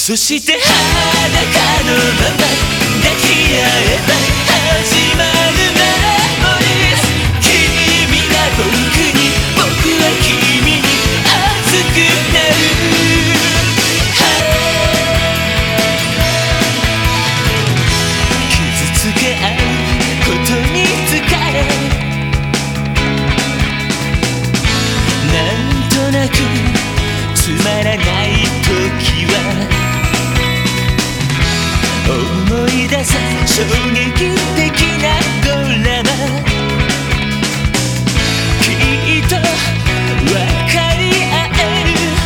そして裸のまま抱き合えば始まるメモリー。君が僕に、僕は君に熱くなる。傷つけ合うことに疲れ、なんとなくつまらない時は思い出す衝撃的なドラマ。きっと分かり合える。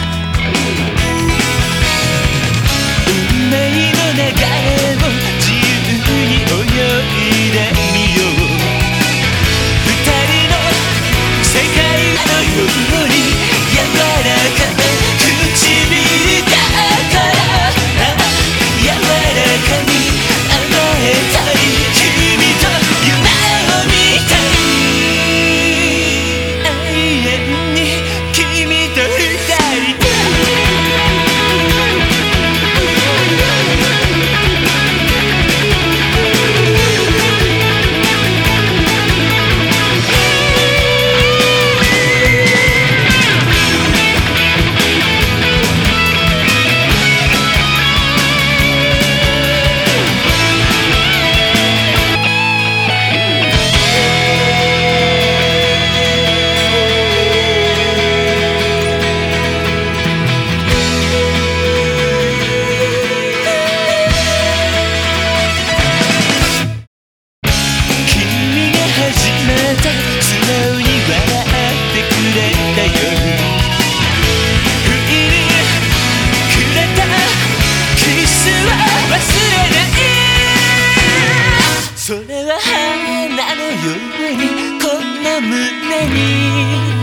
運命の流れを自由に泳いでみよう。二人の世界のように柔らかな唇だから、柔らかに甘えたい。君と夢を見たい。永遠に君と二人でそれは花のようにこの胸に